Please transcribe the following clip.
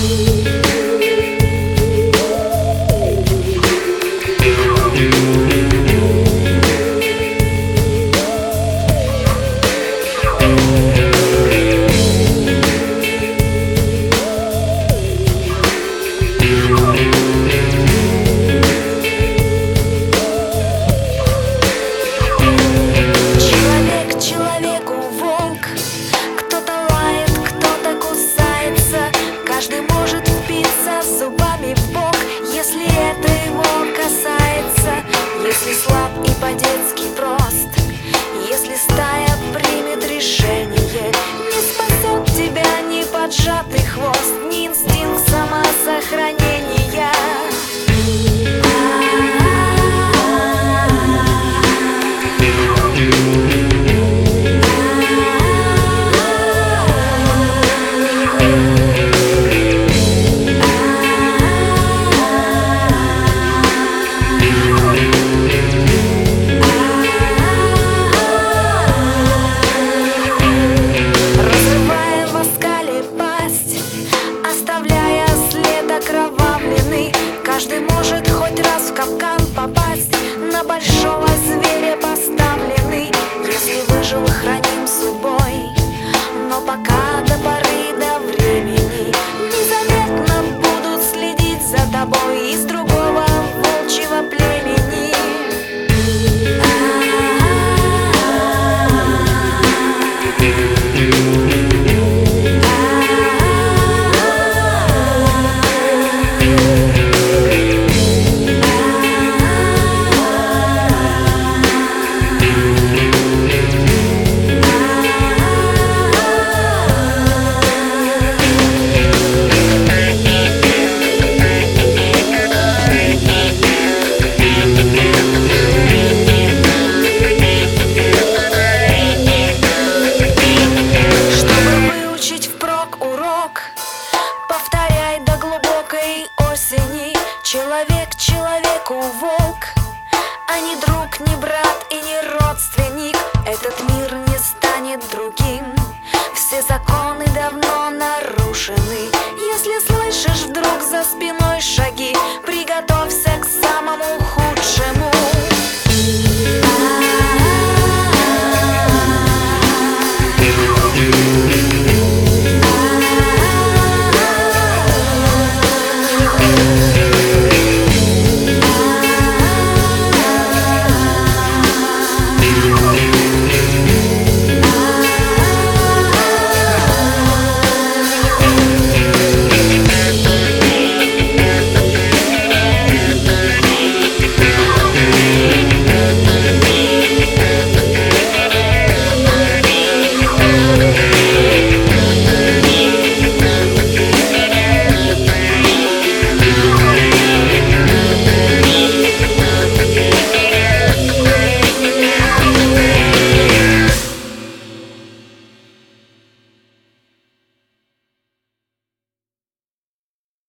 Если слаб и по-детски прост, если стая примет решение, не спасет тебя ни поджатый хвост, ни инстинкт самосохранения. Каждый может хоть раз в капкан попасть, на большого зверя поставленный. Если выжил, храним судьбой, но пока до поры до времени незаметно будут следить за тобой из другого волчьего племени. Повторяй до глубокой осени: человек человеку волк, а не друг, не брат и не родственник. Этот мир не станет другим, все законы давно нарушены. Если слышишь вдруг за спиной шаги, приготовься к самому худшему.